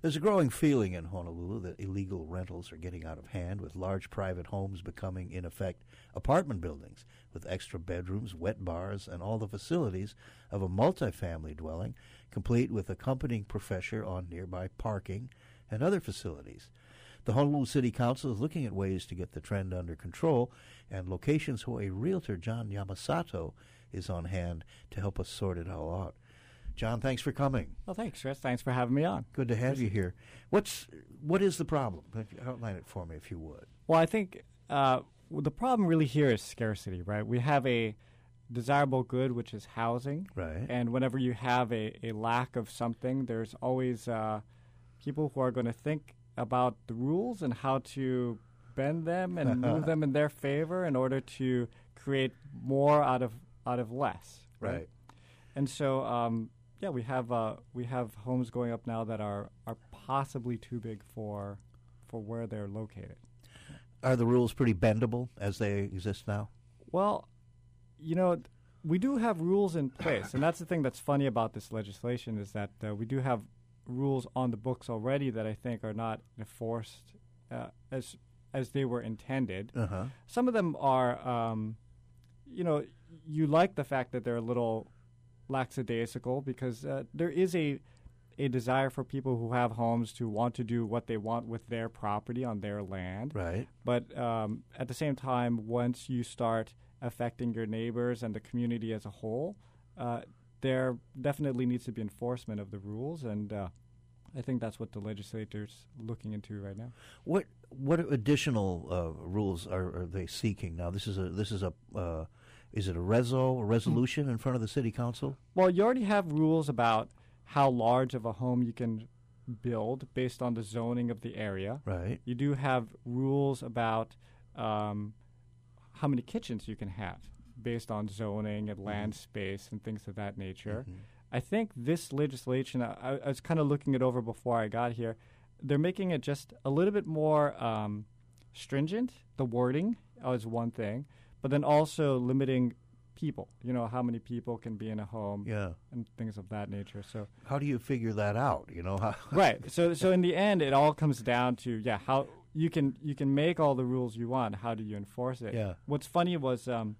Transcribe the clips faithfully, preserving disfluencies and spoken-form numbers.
There's a growing feeling in Honolulu that illegal rentals are getting out of hand, with large private homes becoming, in effect, apartment buildings with extra bedrooms, wet bars, and all the facilities of a multifamily dwelling, complete with accompanying professor on nearby parking and other facilities. The Honolulu City Council is looking at ways to get the trend under control, and Locations Hawaii realtor John Yamasato is on hand to help us sort it all out. John, thanks for coming. Well, thanks, Chris. Thanks for having me on. Good to have you here. What's what is the problem? Outline it for me, if you would. Well, I think uh, the problem really here is scarcity, right? We have a desirable good, which is housing. Right. And whenever you have a, a lack of something, there's always uh, people who are going to think about the rules and how to bend them and move them in their favor in order to create more out of out of less. Right. Right. And so, um, yeah, we have uh, we have homes going up now that are, are possibly too big for for where they're located. Are the rules pretty bendable as they exist now? Well, you know, we do have rules in place, and that's the thing that's funny about this legislation is that uh, we do have rules on the books already that I think are not enforced uh, as as they were intended. Uh-huh. Some of them are, um, you know, you like the fact that they're a little lackadaisical because uh, there is a a desire for people who have homes to want to do what they want with their property on their land. Right. But um, at the same time, once you start affecting your neighbors and the community as a whole, uh, there definitely needs to be enforcement of the rules, and uh, I think that's what the legislature's looking into right now. What what additional uh, rules are, are they seeking now? This is a this is a uh, is it a reso a resolution in front of the city council? Well, you already have rules about how large of a home you can build based on the zoning of the area. Right. You do have rules about um, how many kitchens you can have based on zoning and land mm-hmm. space and things of that nature. Mm-hmm. I think this legislation, I, I was kind of looking it over before I got here, they're making it just a little bit more um, stringent. The wording is one thing, but then also limiting people, you know, how many people can be in a home yeah. and things of that nature. So how do you figure that out, you know? How right. So so in the end, it all comes down to, yeah, how you can you can make all the rules you want. How do you enforce it? Yeah. What's funny was, um,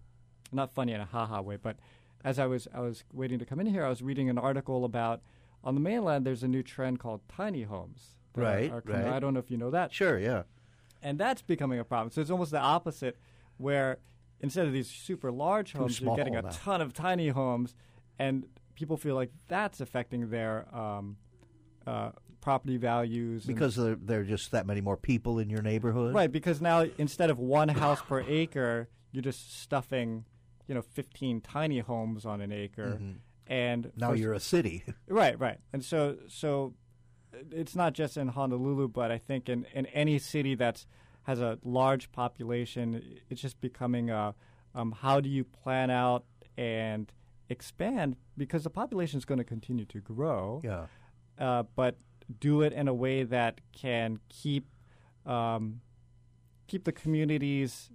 not funny in a ha-ha way, but as I was I was waiting to come in here, I was reading an article about, on the mainland, there's a new trend called tiny homes. Right, are, are right. I don't know if you know that. Sure, yeah. And that's becoming a problem. So it's almost the opposite, where instead of these super large homes, you're getting a now. ton of tiny homes, and people feel like that's affecting their um, uh, property values. Because there, there are just that many more people in your neighborhood? Right, because now instead of one house per acre, you're just stuffing, you know, fifteen tiny homes on an acre. Mm-hmm. And now you're a city. Right, right. And so so it's not just in Honolulu, but I think in, in any city that's has a large population, it's just becoming a, um, how do you plan out and expand, because the population is going to continue to grow. Yeah. Uh, but do it in a way that can keep um, keep the communities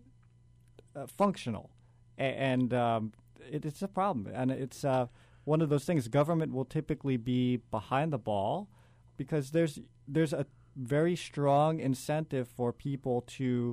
uh, functional. A- and um, it, it's a problem. And it's uh, one of those things. Government will typically be behind the ball because there's there's a very strong incentive for people to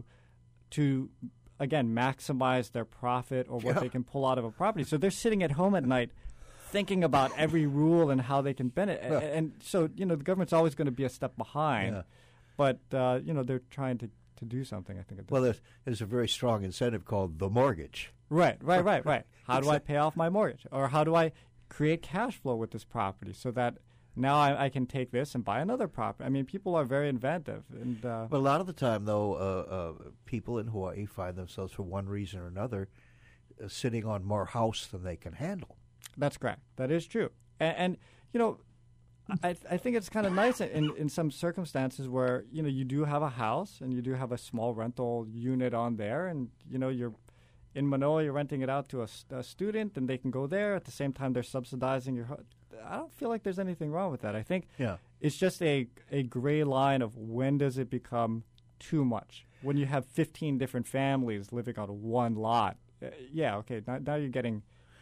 to again maximize their profit or what yeah. they can pull out of a property. So they're sitting at home at night thinking about every rule and how they can bend it. Yeah. And, and so, you know, the government's always going to be a step behind. Yeah. But, uh, you know, they're trying to, to do something, I think. At this well, there's, there's a very strong incentive called the mortgage. Right, right, right, right. How do I pay off my mortgage? Or how do I create cash flow with this property so that now I, I can take this and buy another property? I mean, people are very inventive. And uh, but a lot of the time, though, uh, uh, people in Hawaii find themselves, for one reason or another, uh, sitting on more house than they can handle. That's correct. That is true. And, and you know, I, th- I think it's kind of nice in, in some circumstances where, you know, you do have a house and you do have a small rental unit on there, and, you know, you're in Manoa, you're renting it out to a, a student, and they can go there. At the same time, they're subsidizing your ho- I don't feel like there's anything wrong with that. I think yeah. it's just a, a gray line of when does it become too much. When you have fifteen different families living on one lot, uh, yeah, okay, now, now you're getting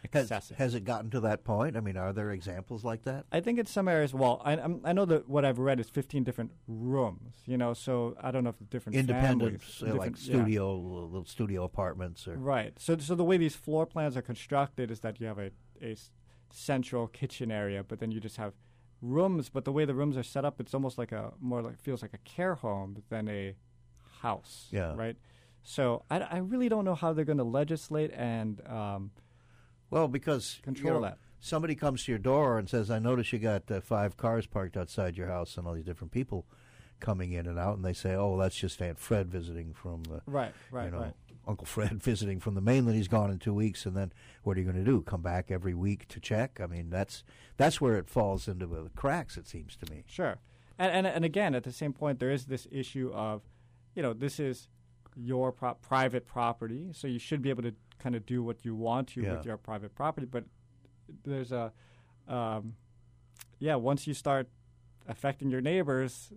Has, excessive. has it gotten to that point? I mean, are there examples like that? I think in some areas, well, I, I'm, I know that what I've read is fifteen different rooms, you know, so I don't know if the different Independent, families, uh, like different- studio, little studio apartments. Or Yeah. Right. So, so the way these floor plans are constructed is that you have a, a s- central kitchen area, but then you just have rooms, but the way the rooms are set up, it's almost like a, more like, feels like a care home than a house. Yeah. Right? So I, I really don't know how they're going to legislate and um, Well, because control you know, that. somebody comes to your door and says, I notice you got uh, five cars parked outside your house and all these different people coming in and out, and they say, oh, that's just Aunt Fred visiting from, uh, Right, right, you know, right. Uncle Fred visiting from the mainland. He's gone in two weeks, and then what are you going to do? Come back every week to check? I mean, that's that's where it falls into the cracks, it seems to me. Sure. And, and, and again, at the same point, there is this issue of, you know, this is your pro- private property, so you should be able to kind of do what you want to Yeah. with your private property. But there's a, um, yeah, once you start affecting your neighbors,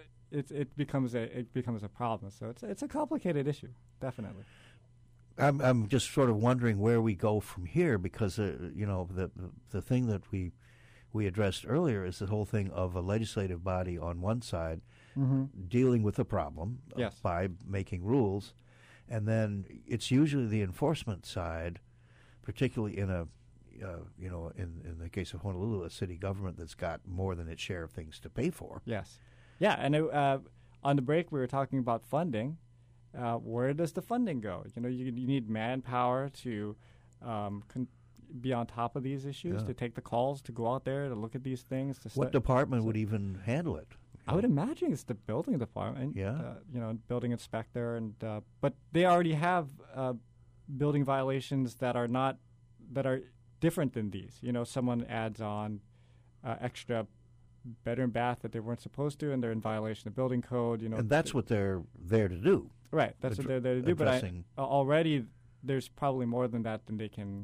it it becomes a it becomes a problem. So it's it's a complicated issue, definitely. I'm I'm just sort of wondering where we go from here, because uh, you know the the thing that we we addressed earlier is the whole thing of a legislative body on one side Mm-hmm. dealing with the problem uh, Yes. by making rules, and then it's usually the enforcement side, particularly in a uh, you know in in the case of Honolulu, a city government that's got more than its share of things to pay for. Yes. Yeah, and it, uh, on the break we were talking about funding. Uh, where does the funding go? You know, you, you need manpower to um, con- be on top of these issues, Yeah. to take the calls, to go out there, to look at these things. To What stu- department so- would even handle it? I would imagine it's the building department. Yeah. Uh, you know, building inspector, and uh, but they already have uh, building violations that are not that are different than these. You know, someone adds on uh, extra bedroom bath that they weren't supposed to, and they're in violation of building code. You know, And that's what they're there to do. right. That's what addr- they're there to do. But I, addressing- uh, already there's probably more than that than they can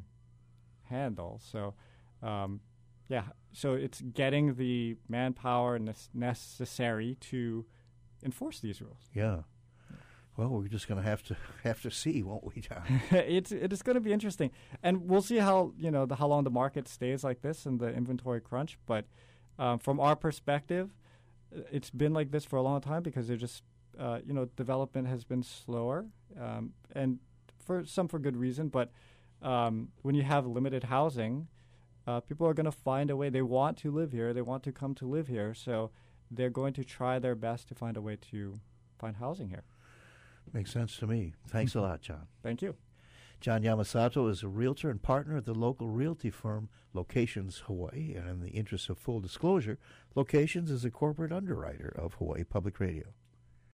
handle. So, um, yeah. So it's getting the manpower nes- necessary to enforce these rules. Yeah. Well, we're just going to have to have to see, won't we, John? it's it is going to be interesting, and we'll see how you know the, how long the market stays like this and the inventory crunch. But um, from our perspective, uh, it's been like this for a long time because they're just uh, you know development has been slower, um, and for some for good reason. But um, when you have limited housing, uh, people are going to find a way. They want to live here. They want to come to live here. So they're going to try their best to find a way to find housing here. Makes sense to me. Thanks a lot, John. Thank you. John Yamasato is a realtor and partner at the local realty firm Locations Hawaii. And in the interest of full disclosure, Locations is a corporate underwriter of Hawaii Public Radio.